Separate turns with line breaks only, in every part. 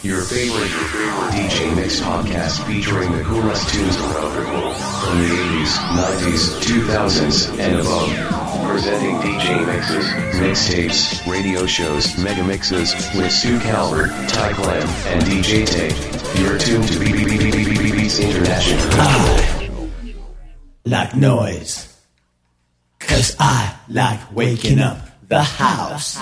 Your favorite DJ Mix podcast featuring the coolest tunes around the globe. From the 80s, 90s, 2000s, and above. Presenting DJ mixes, mixtapes, radio shows, mega mixes, with Sue Calvert, Ty Clem, and DJ Tate. You're tuned to Beats International.
I like noise, 'cause I like waking up the house.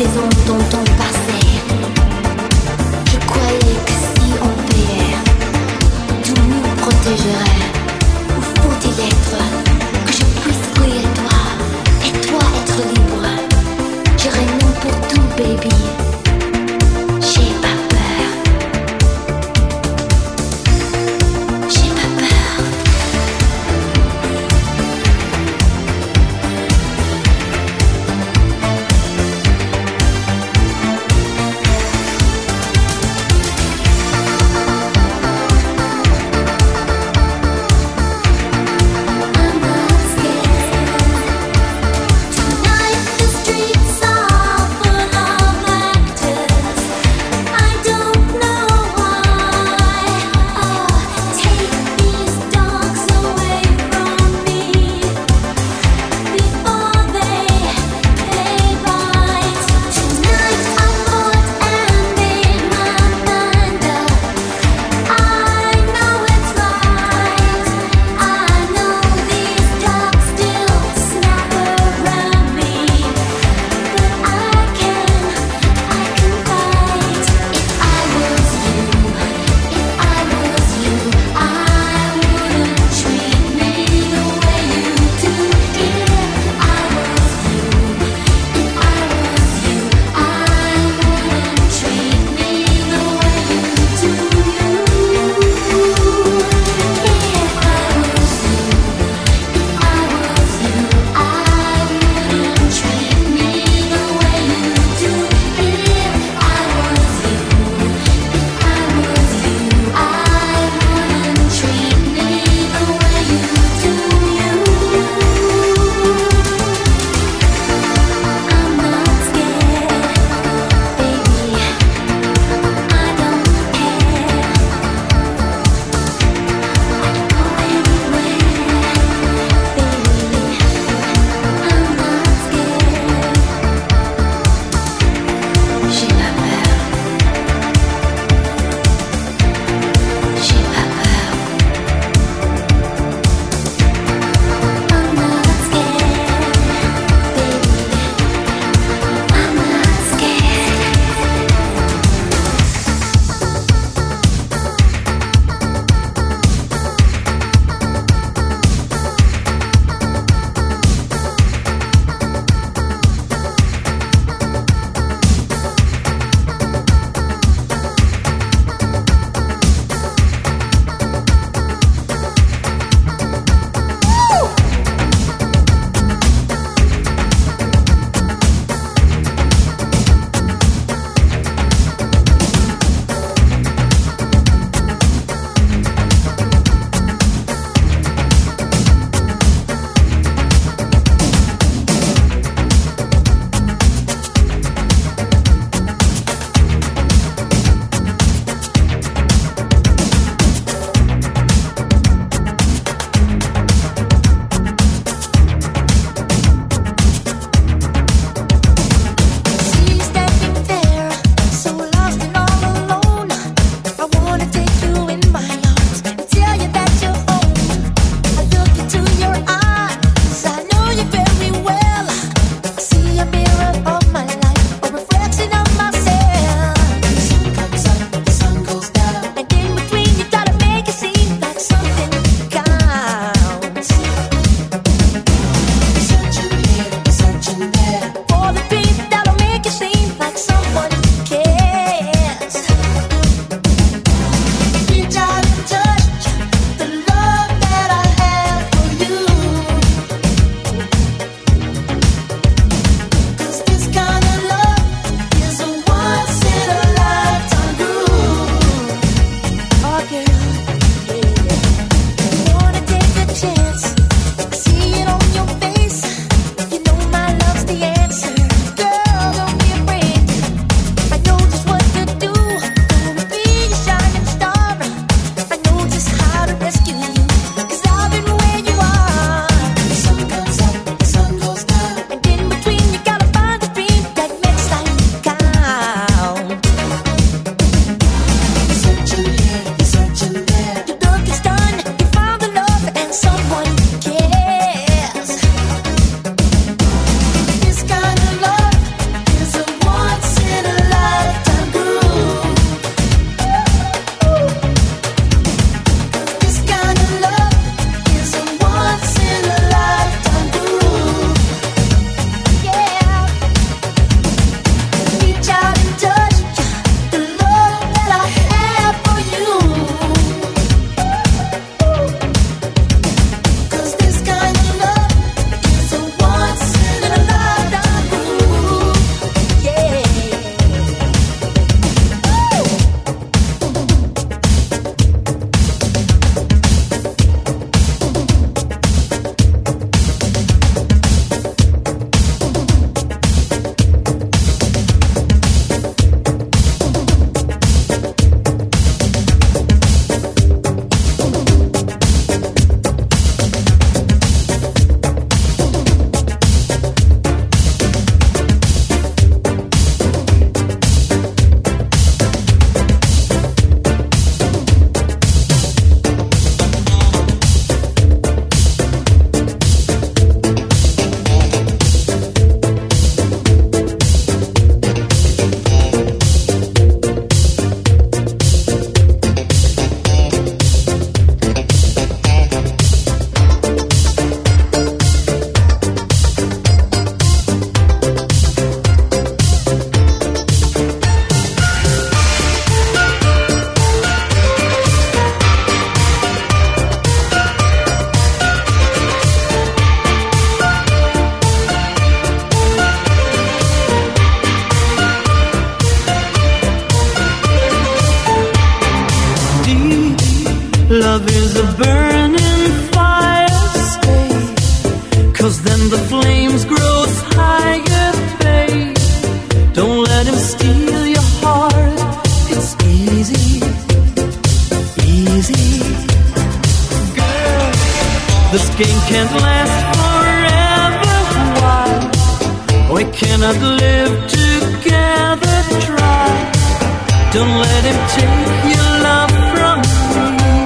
des ondes dont on passait. Je croyais que si on payait, tout nous protégerait. Où faut-il être que je puisse briller toi et toi être libre? J'irai n'importe où, baby. J'ai pas peur. J'ai pas peur.
dreams grows higher, babe. Don't let him steal your heart. It's easy, easy. Girl, this game can't last forever. Why? We cannot live together. Try. Don't let him take your love from me.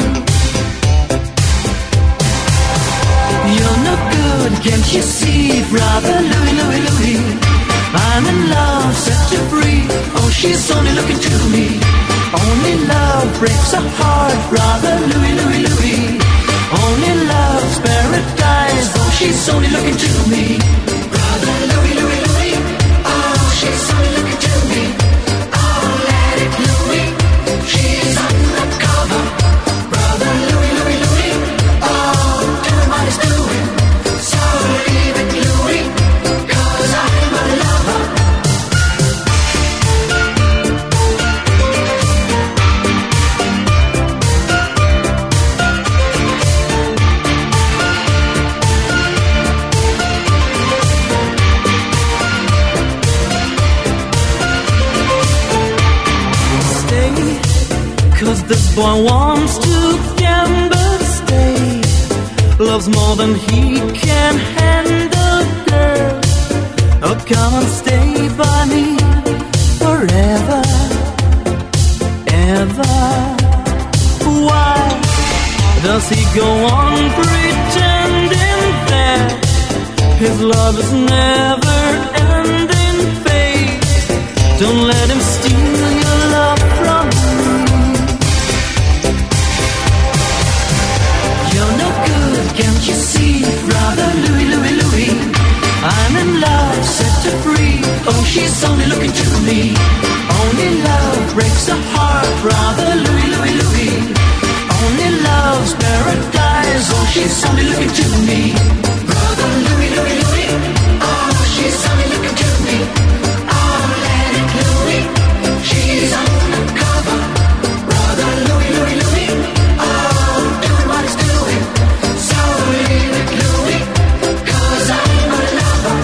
You're no good, can't you see, brother Louie, Louie, Louie? I'm in love, set you free. Oh, she's only looking to me. Only love breaks a heart, brother Louie, Louie, Louie. Only love's paradise. Oh, she's only looking to me. Brother Louie, Louie, Louie. Oh, she's only looking to me. Oh, let it Louie. She's undercover. Brother Louie, Louie, Louie. Oh, doing what he's doing. So leave it Louie, 'cause I'm a lover. Stay, 'cause this boy wants to gamble. Stay, loves more than he can handle, girl. Oh, come and stay by me forever, ever. Why does he go on pretending that his love is never ending, babe? Don't let him steal your love from me. You're no good, can't you see, brother Louie, Louie, Louie? I'm in love, set her free. Oh, she's only looking to me. Only love breaks a heart, brother Louie, Louie, Louie. Only love's paradise. Oh, she's only looking to me. Brother Louie, Louie, Louie. Oh, she's only looking to me. Oh, let it Louie. She's undercover. Brother Louie, Louie, Louie. Oh, doing what he's doing. So leave it Louie, 'cause I'm a lover.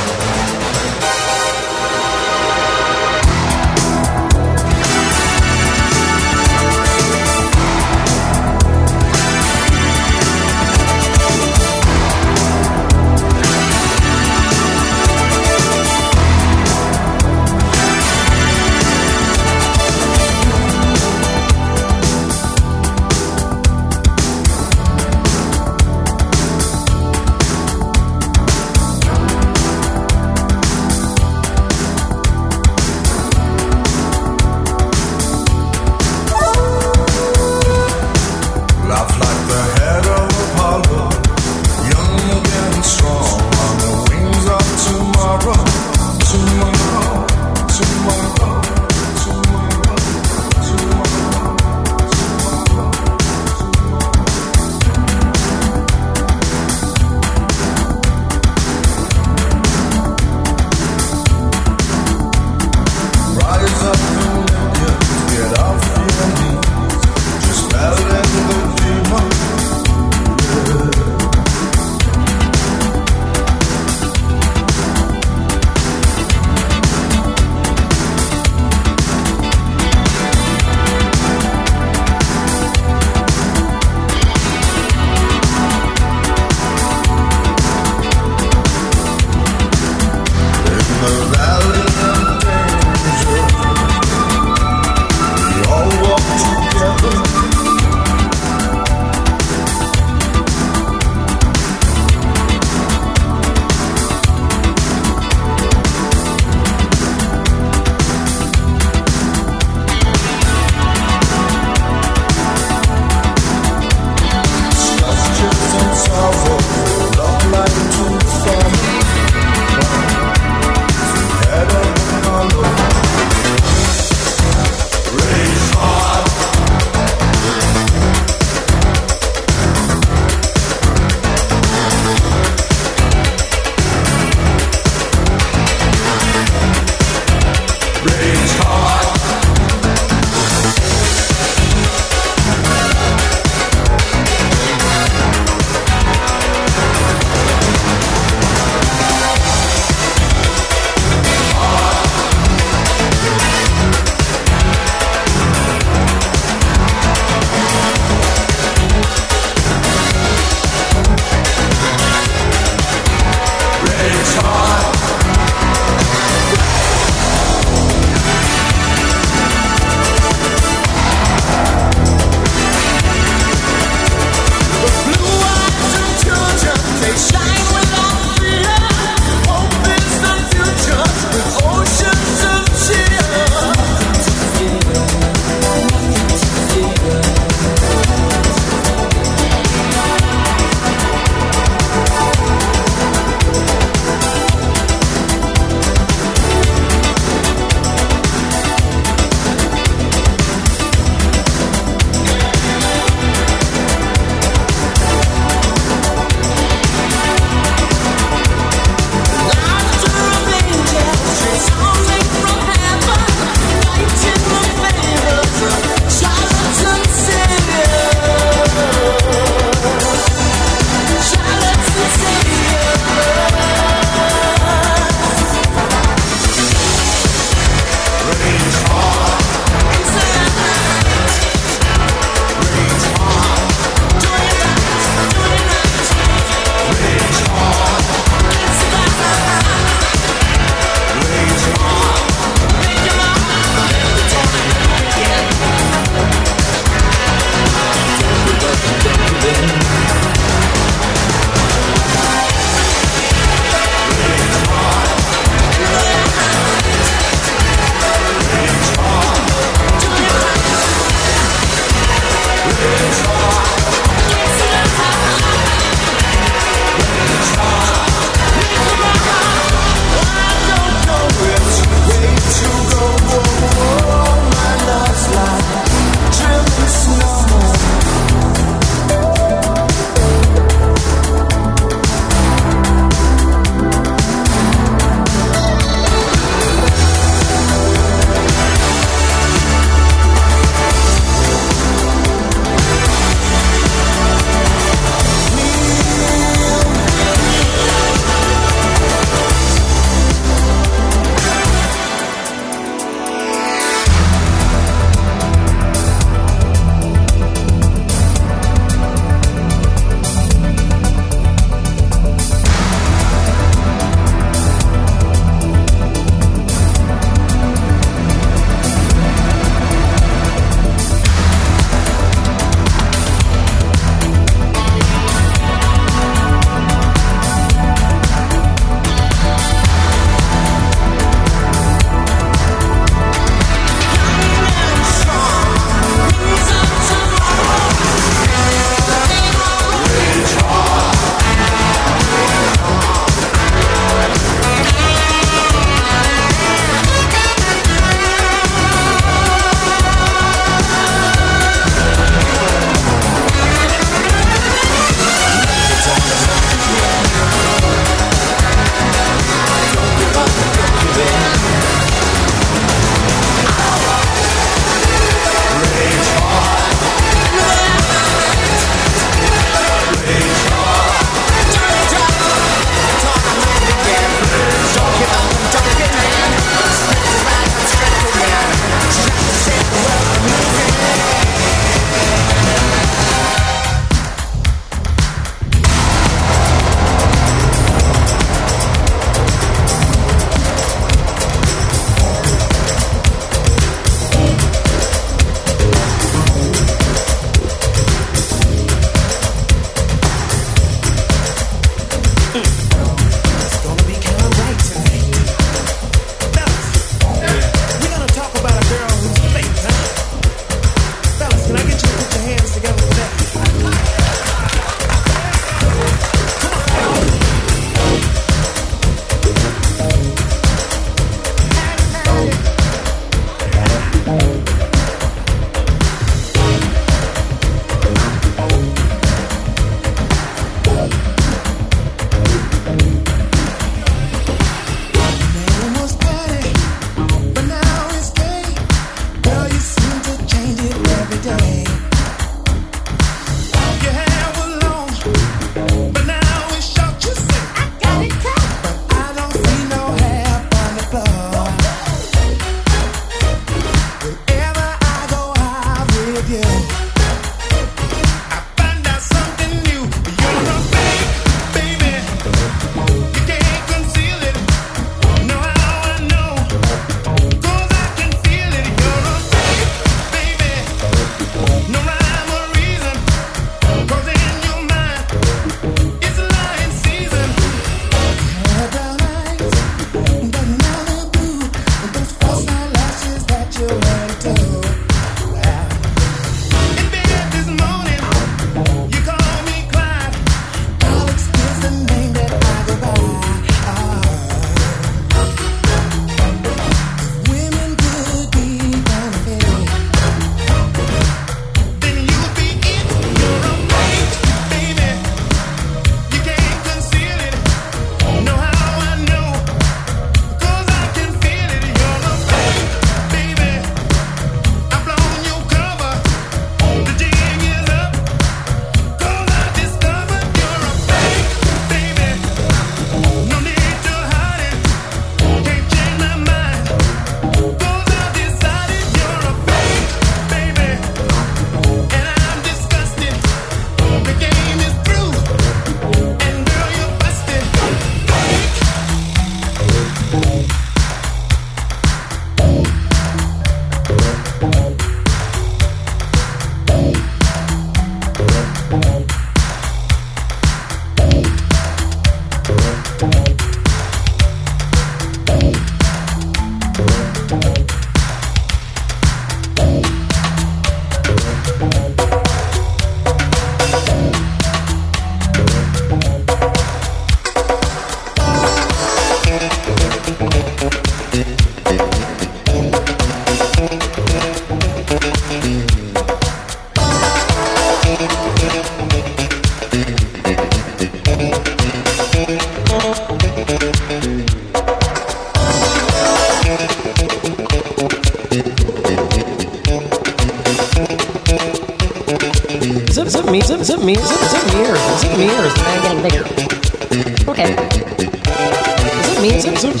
Is it me or is the band getting bigger? Okay. Is it me or is the band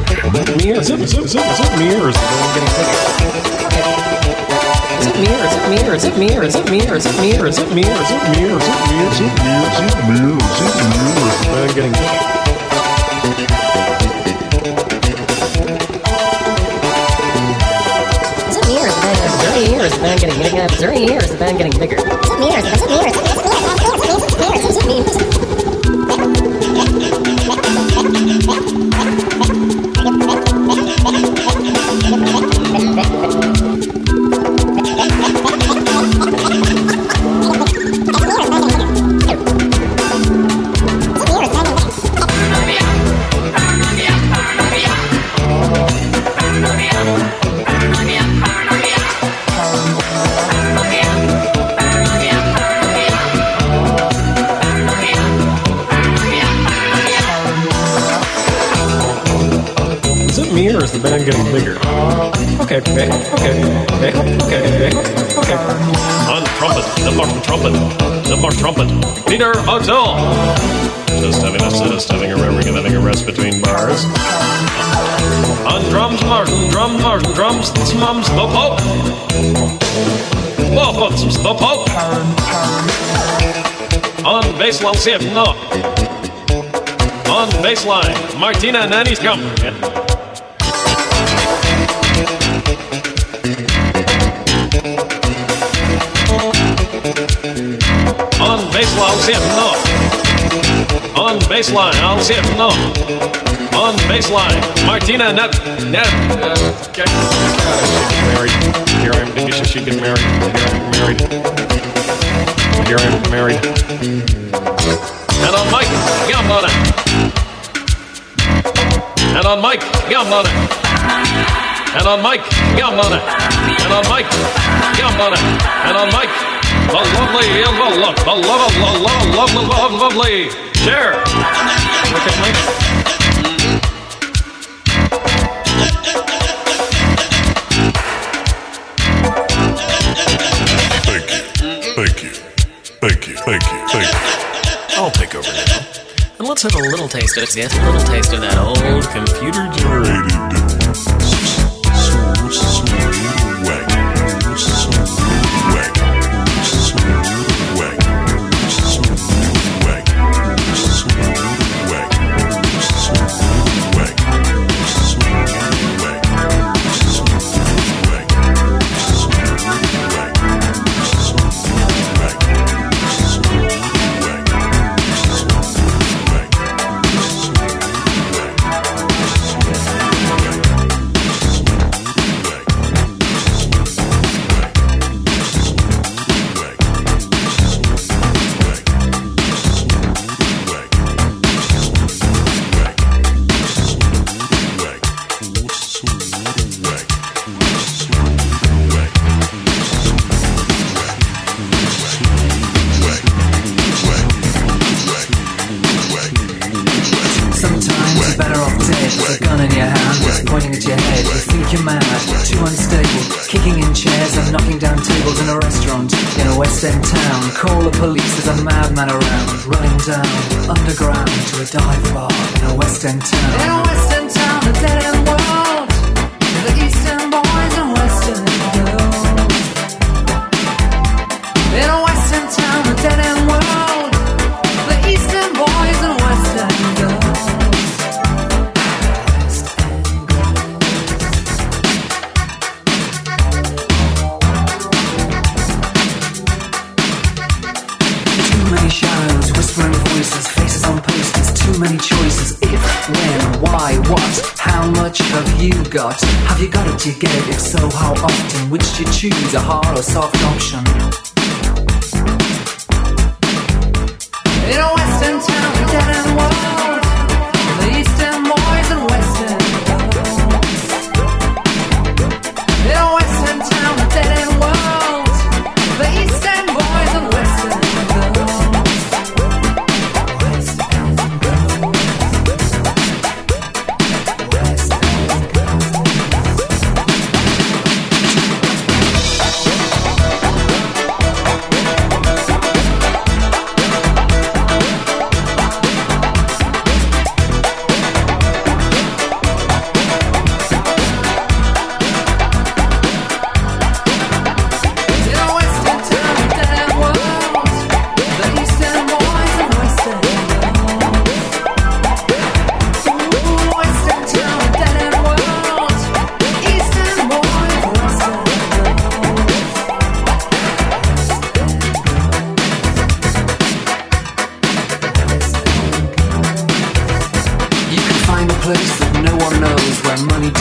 getting bigger? Okay. Is it me or is it me or is it me or is it me or is it me or is it me or is it me or is it me or is it me or is it me or is it me or is the band getting bigger? Is it me or is the band getting bigger? Is there any ear? Is the band getting bigger? Is it me or is the band getting bigger? Is it me or is it me? Or is the band getting bigger? Okay.
On trumpet, the more trumpet, Peter O'Toole. Just having a rest between bars. On drums, Martin, drums, mums, the Pope. Whoa, the Pope. On bass line, see it, no. On bass line, Martina Nanny's come. On baseline, I'll see it, no. On baseline, I'll see it, no. On baseline, Martina okay. Married. Here I am, she get married. Here I am married. And on Mike, Gambona. And on Mike, Gambona. And on Mike, Gambona. And on Mike, Gambona. And on Mike, the lovely Cher. Look at Mike. Thank you. I'll take over now. And let's have a little taste of it. Yes, a little taste of that old computer-generated Call the police, there's a madman around, running down underground to a dive bar in a West End town. In a West End town, a dead end world, the Eastern boys and Western girls. In a West End town, a dead end world, the Eastern boys and Western girls. Shadows, whispering voices, faces on posters, too many choices. If, when, why, what, how much have you got? Have you got it, do you get it? If so, how often? Which do you choose, a hard or soft option? In a Western town, a dead end world, the Eastern boys and Western girls. In a Western town, a dead end world, the Eastern boys and Western girls.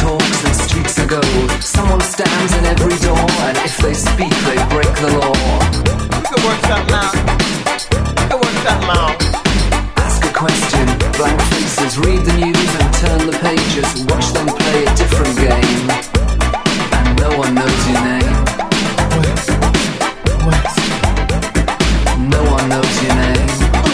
talks and streets are gold. Someone stands in every door, and if they speak, they break the law.
You can work something out. You can work something out.
Ask a question, blank faces, read the news and turn the pages. Watch them play a different game, and no one knows your name.
West.
No one knows your name.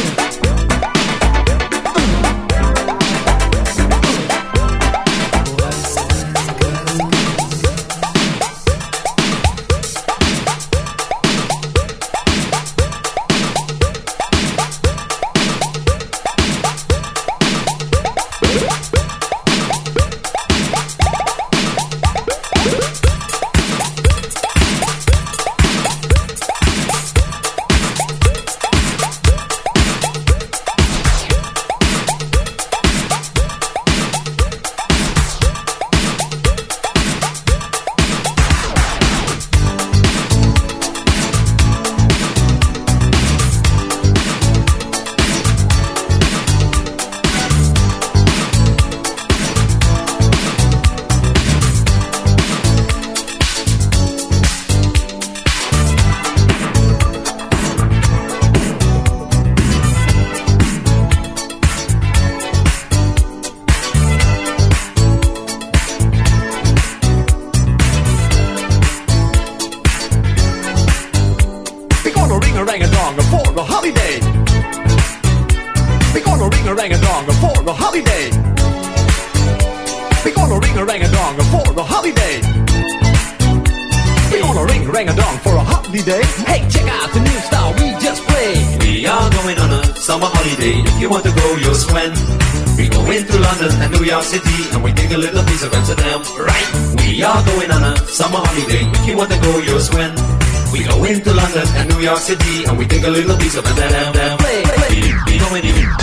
City, and we take a little piece of Amsterdam, right? We are going on a summer holiday. If you want to go, you'll swim. We go into London and New York City, and we take a little piece of Amsterdam. Going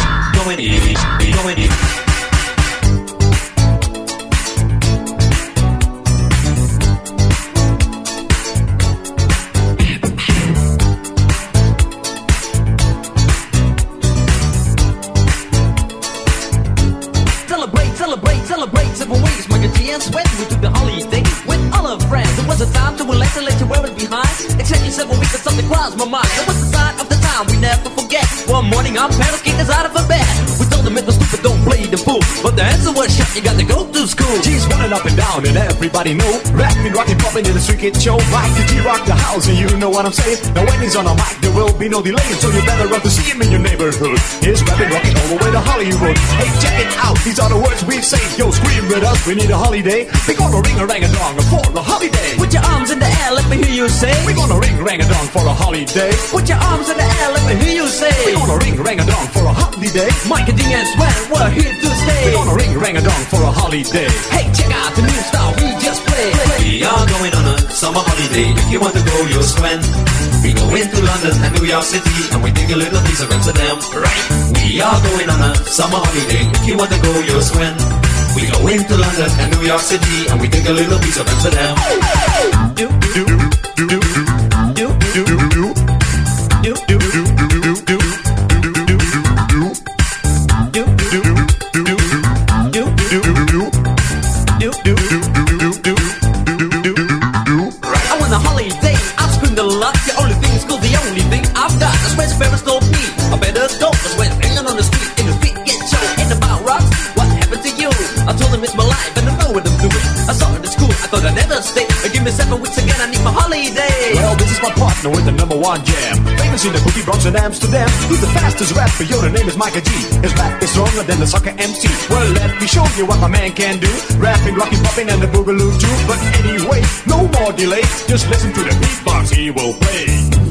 in.
Celebrate several ways, my good and sweat. We took the holiday with all our friends. It was a time to relax and let you wear it behind. Exactly 7 weeks that something crossed my mind. It was the sign of the time we never forget. One morning our parents kicked us out of our bed. We told them it was stupid, don't play the fool. But the answer was shut, you got to go to school.
G's running up and down and everybody know. Rapping, rocking, popping in the street kid show. Mike the G rock the house and you know what I'm saying. Now when he's on a mic there will be no delay. So you better run to see him in your neighborhood. He's rapping, rocking all the way to Hollywood. Hey, check it out, these are the words we say. Yo, scream with us, we need a holiday. We're gonna ring-a-rang-a-dong for a holiday.
Put your arms in the air, let me hear you say.
We're gonna ring-a-rang-a-dong for a holiday.
Put your arms in the air, let me hear you say.
We're gonna ring-a-rang-a-dong for a holiday.
Mike and Ding and Sven, we're here to stay.
We're gonna ring-a-rang-a-dong for a holiday.
Hey, check out the new style we just played.
We are going on a summer holiday. If you want to go, you'll swim. We go into London and New York City, and we take a little piece of Amsterdam, right? We are going on a summer holiday. If you want to go, you'll swim. We go into London and New York City, and we take a little piece of Amsterdam.
I want a holiday, I've screamed a lot. The only thing is cool, the only thing I've got. That's when parents told me I better go. That's when hanging on the street in the feet get show. Ain't about rocks, what happened to you? I told them it's my life and I know what I'm doing. I saw it at school, I thought I'd never stay. Give me 7 weeks again, I need my holiday.
Well, this is my partner with the #1 jam. Famous in the boogie Bronx and Amsterdam. He's the fastest rapper, yo, the name is Micah G. His rap is stronger than the soccer MC. Well, let me show you what my man can do. Rapping, rocking, popping, and the boogaloo too. But anyway, no more delay. Just listen to the beatbox he will play.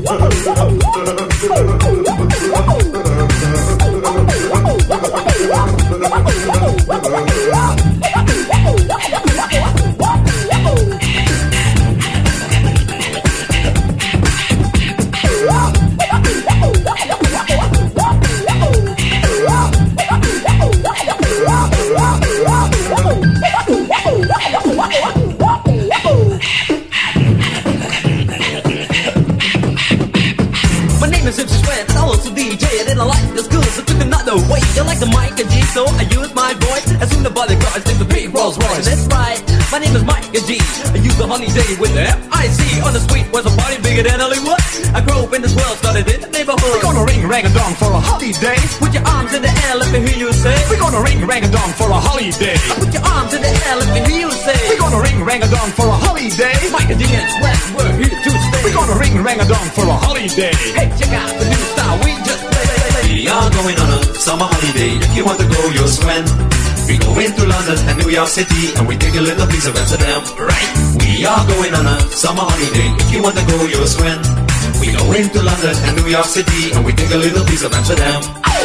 My name is Simpson Sweat, and I also DJ. I didn't like the school, so took another way. You like the mic and G, so I used my voice. As soon as the bodyguards take the big Rolls Royce. That's right. My name is Mike and D. I use the holiday with the F-I-C. On the street was a party bigger than Hollywood. I grew up in this world, started in the neighborhood.
We're gonna ring rang-a-dong for a holiday.
Put your arms in the air, let me hear you say.
We're gonna ring rang-a-dong for a holiday.
Put your arms in the air, let me hear you say.
We're gonna ring rang-a-dong for a holiday.
Mike and D and Sweat, we're here to stay.
We're gonna ring rang-a-dong for a holiday.
Hey, check out the new style we just played.
We are going on a summer holiday. If you want to go, you'll swim. We go into London and New York City, and we take a little piece of Amsterdam. Right? We are going on a summer holiday. If you want to go, you'll swim. We go into London and New York City, and we take a little piece of Amsterdam.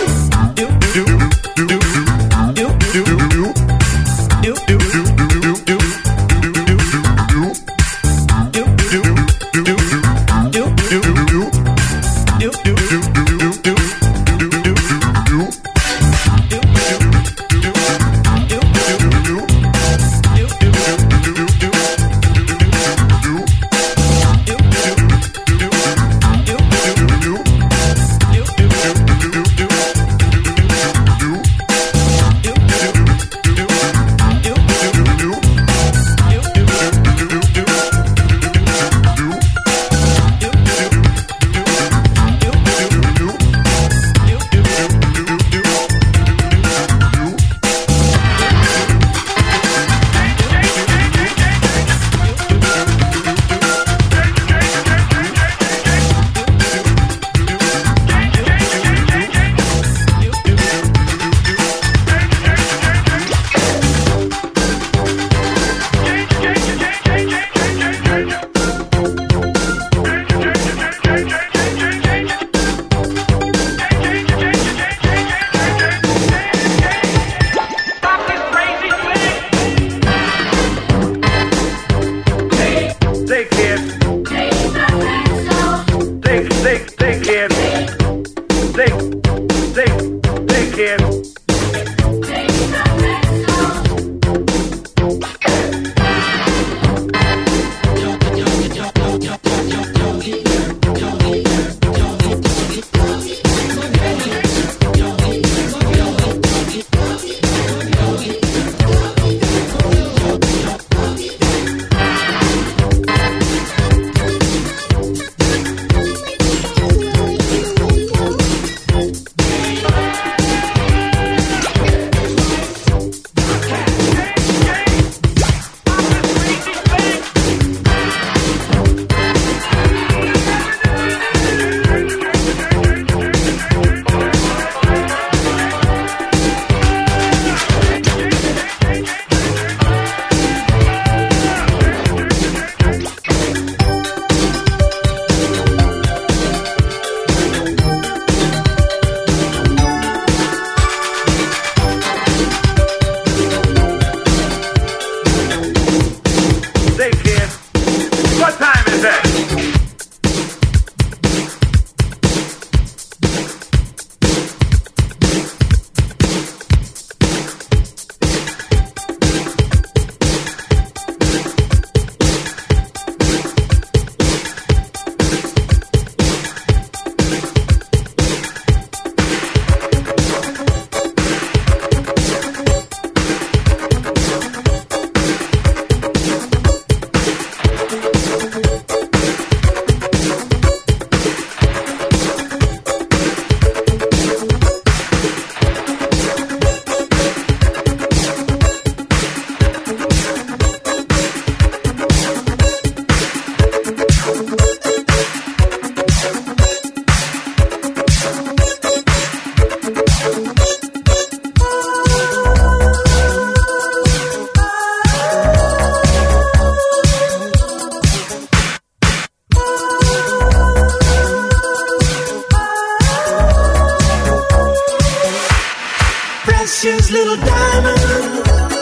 precious little diamond,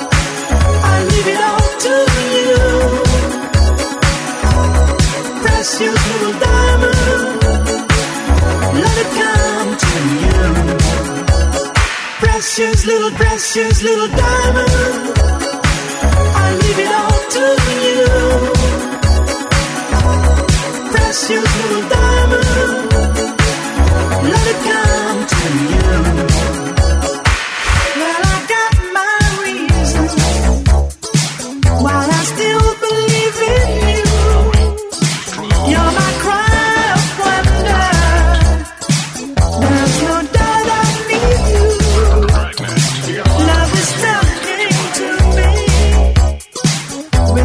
I leave it all to you. Precious little diamond, let it come to you. Precious little diamond, I leave it all to you. Precious little diamond, let it come to you. Well, I got my reasons why I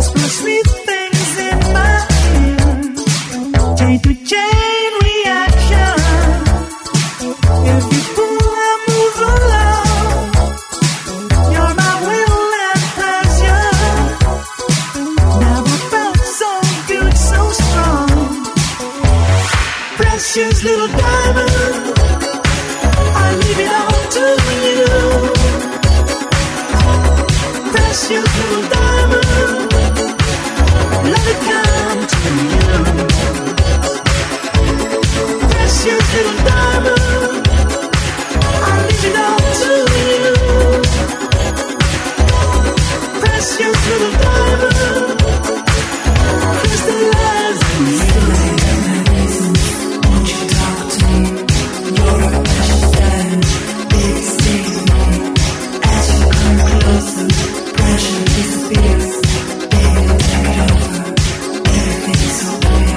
Just for sweet things in my hand. Chain to chain reaction. If you pull, I move along. You're my will and pleasure. Never felt so good, so strong. Precious little diamond, I leave it all to you. Precious little diamond, let it come to you. Precious little diamond, I leave it all to you. Precious little diamond, crystallize in you. Won't you talk to me? You're a precious diamond, baby, stay with me. As you come closer, pressure disappears. Baby, take it over. Everything's so clear.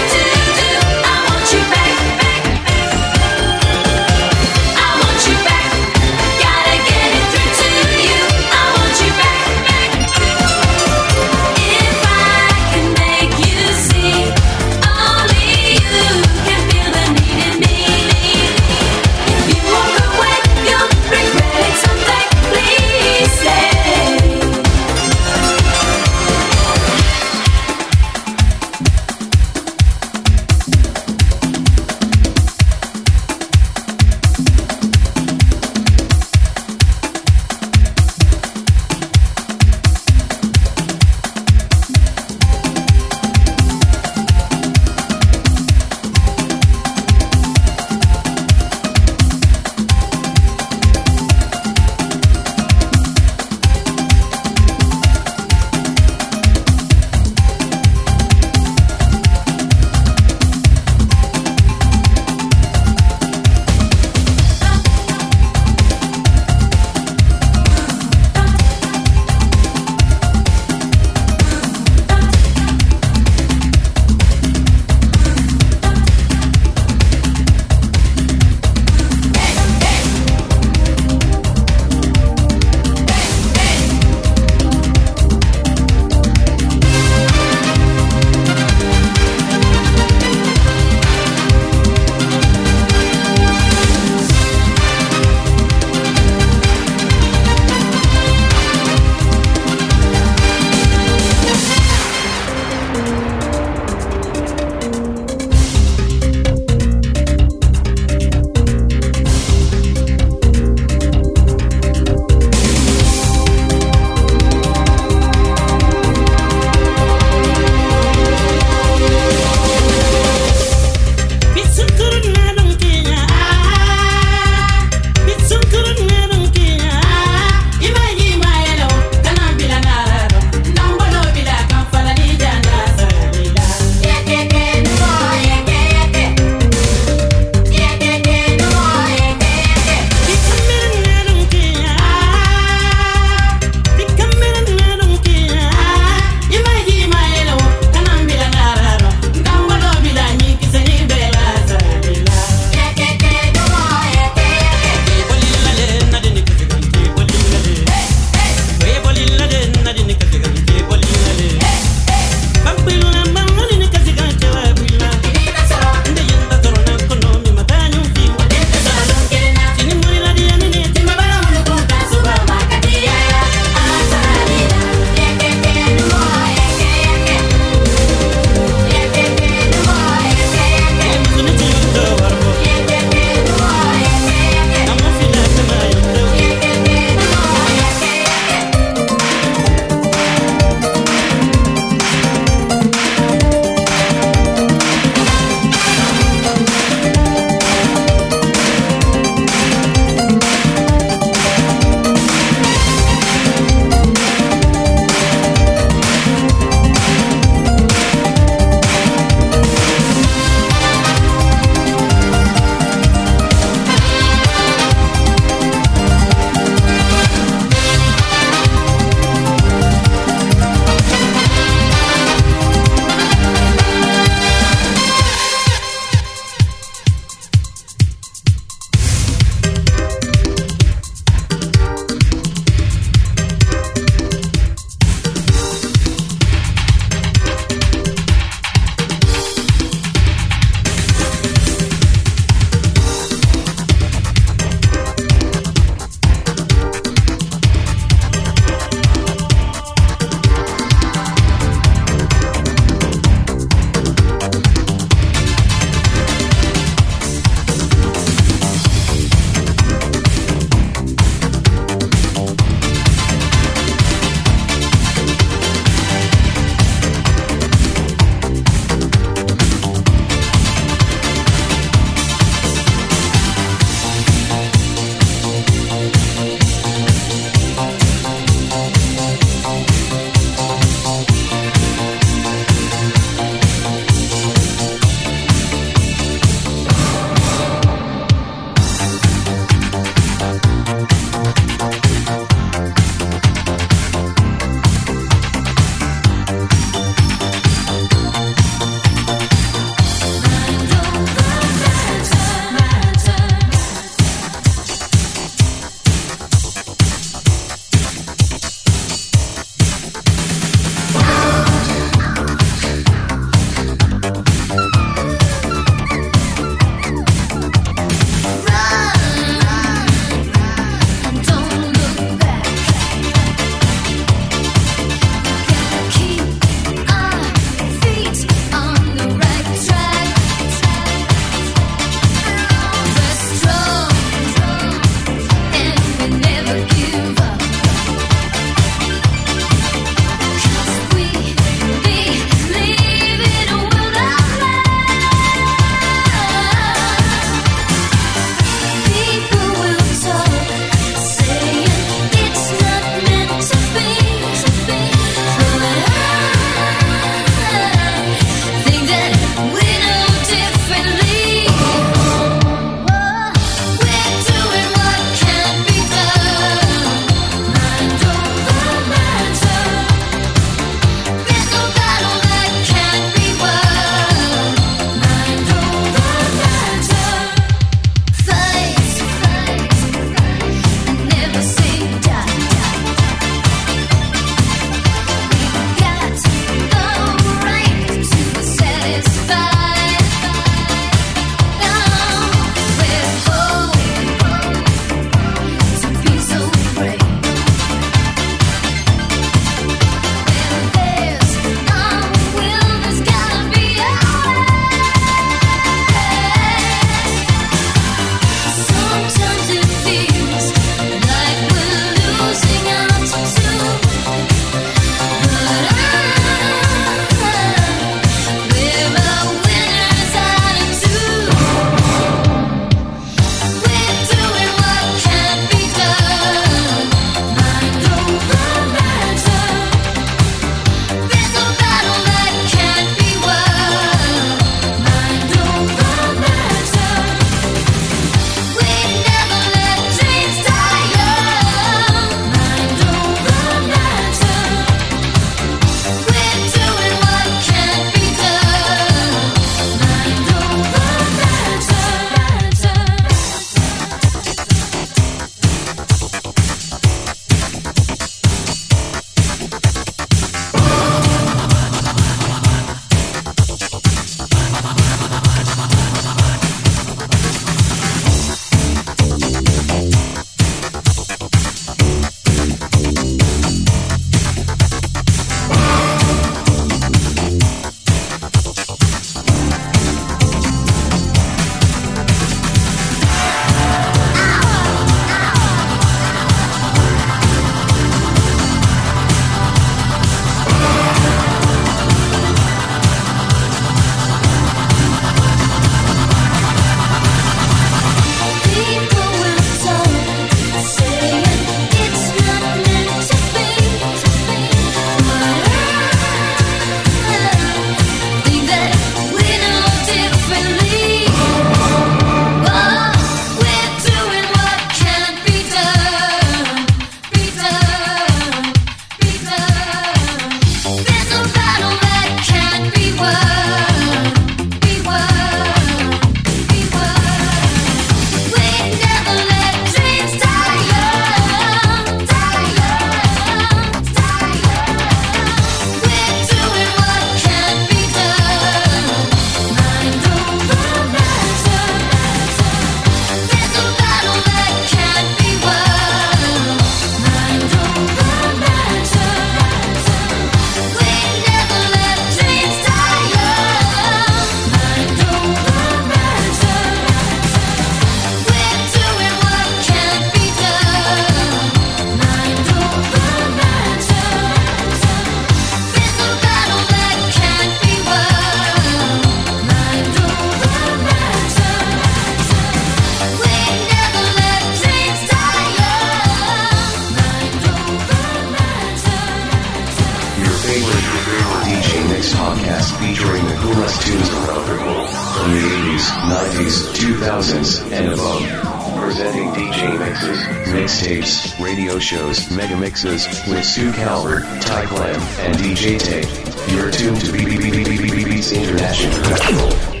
Mix podcast featuring the coolest tunes around the world from the 80s, 90s, 2000s, and above. Presenting DJ mixes, mixtapes, radio shows, mega mixes with Sue Calvert, Ty Clem, and DJ Tate. You're tuned to BBBBBBB's International.